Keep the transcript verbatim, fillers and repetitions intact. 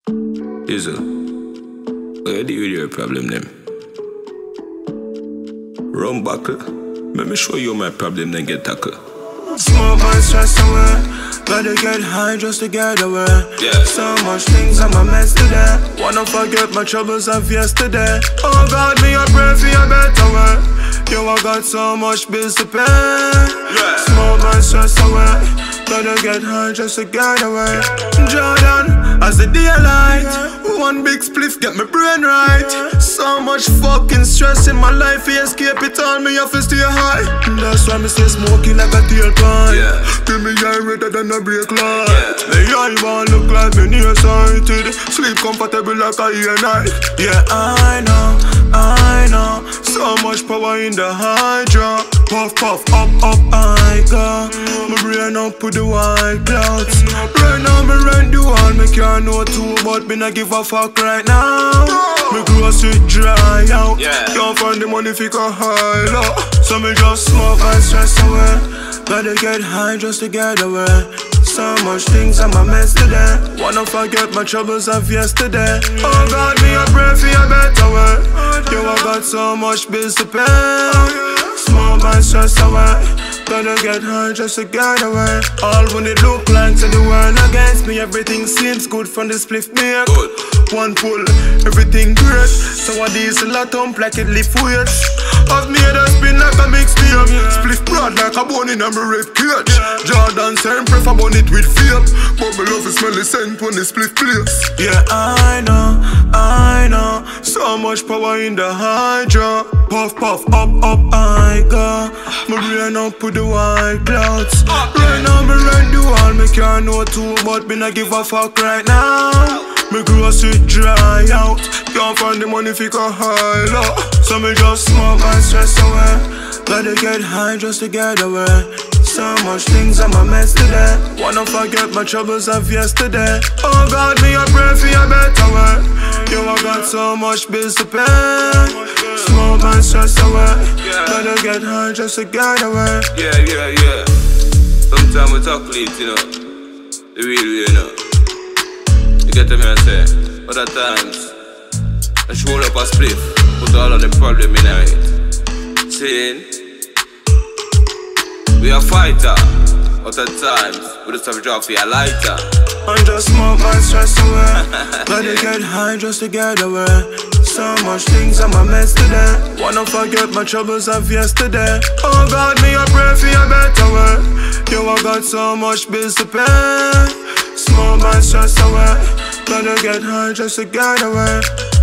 Diesel, how you deal with your problem them? Rum buckle, let me show you my problem then get tackle. Smoke my stress away, gotta get high just to get away. Yeah. So much things I'm a mess today. Wanna forget my troubles of yesterday. Oh God, me a pray for a better way. Yo, I got so much bills to pay. Yeah. Smoke my stress away, gotta get high just to get away. Jordan, as the daylight, one big spliff get my brain right. So much fucking stress in my life, we escape it all, me have to stay high. That's why me stay smoking like a tailpipe. Yeah. Till me eye redder than a brake light. Yeah. Me eye want look like me nearsighted. Sleep comfortable like a ear night. Yeah, I know, I know. So much power in the hydro. Puff, puff, up, up, I go. My brain up with the white clouds. Right now me run the wall, me can't know too, but me not give a fuck right now. Me grocery dry out. Yeah. Can't find the money fi go high low. So me just smoke my stress away. Gotta get high just to get away. So much things I'm a mess today. Wanna forget my troubles of yesterday. Oh God, me a pray for a better way. Yo, I got so much bills to pay. Smoke my stress away. Gotta get high just to get away. All when it look like to the world against me, everything seems good from the spliff beer. Good. One pull, everything great. So I diesel a thump like it lift weights. I've made a spin like a mixed beer. Spliff broad like a bone in a me rib cage. Jordan saying prefer bun it with vape, but me love is smell the scent when the spliff place. Yeah, I know, I know. So much power in the hydro. Puff, puff, up, up, I go. My brain up with the white clouds. Right now me run the wall, me can't know too, but me not give a fuck right now. Me grocery dry out. Can't find the money fi go high low. So me just smoke my stress away. Gotta get high just to get away. So much things I'm a mess today. Wanna forget my troubles of yesterday. Oh God, me a pray for a better way. Yo, I got so much bills to pay. Smoke my stress away. Gotta get high just to get away. Yeah, yeah, yeah. Sometimes we talk late, you know. The real way, you know. You get me, I say. Other times, I show up a split, put all of the problem in our head. Saying, we are fighter. Other times, we just have to drop for your lighter. I just smoke my stress away. Gotta get high just to get away. So much things I'm a mess today. Wanna forget my troubles of yesterday. Oh God, me a pray for a better way. Yo, I got so much bills to pay. Smoke my stress away. Gotta get high just to get away.